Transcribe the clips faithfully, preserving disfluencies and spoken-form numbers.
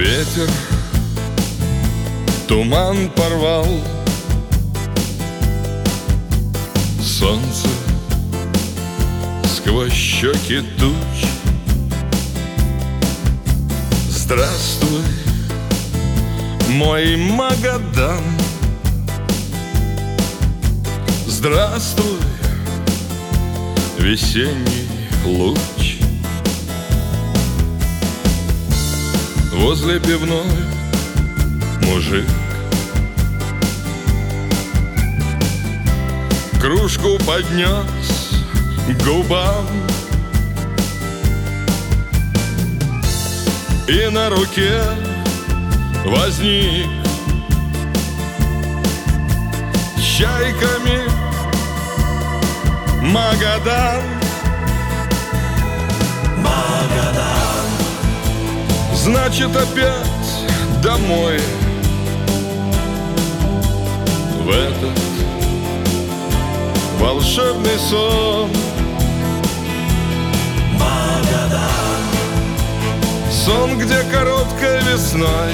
Ветер туман порвал, солнце сквозь щеки туч. Здравствуй, мой Магадан, здравствуй, весенний луч. Возле пивной мужик кружку поднес к губам, и на руке возник чайками Магадан. Магадан. Значит, опять домой, в этот волшебный сон. Магадан. Сон, где короткой весной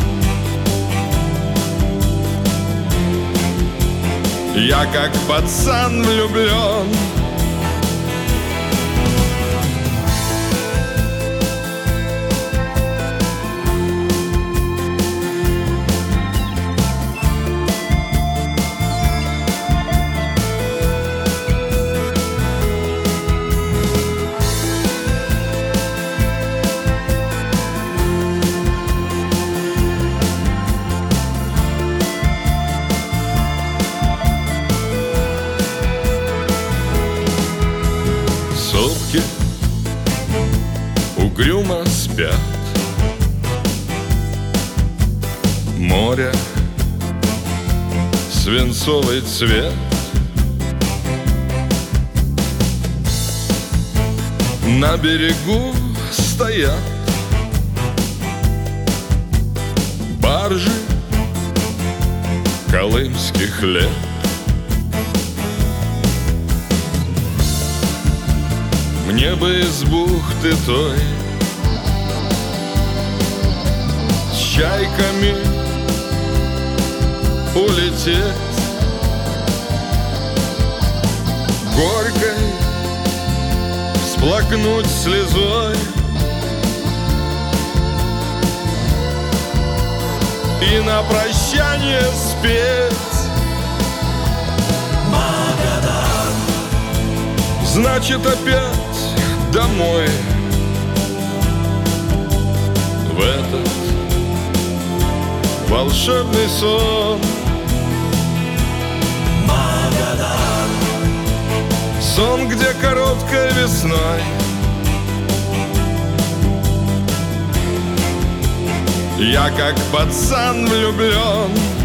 я как пацан влюблен. Сопки угрюмо спят, море свинцовый цвет. На берегу стоят баржи колымских лет. Мне бы из бухты той с чайками улететь, горькой всплакнуть слезой и на прощание спеть. Магадан. Значит, опять домой, в этот волшебный сон. Магадан. Сон, где короткой весной я как пацан влюблен.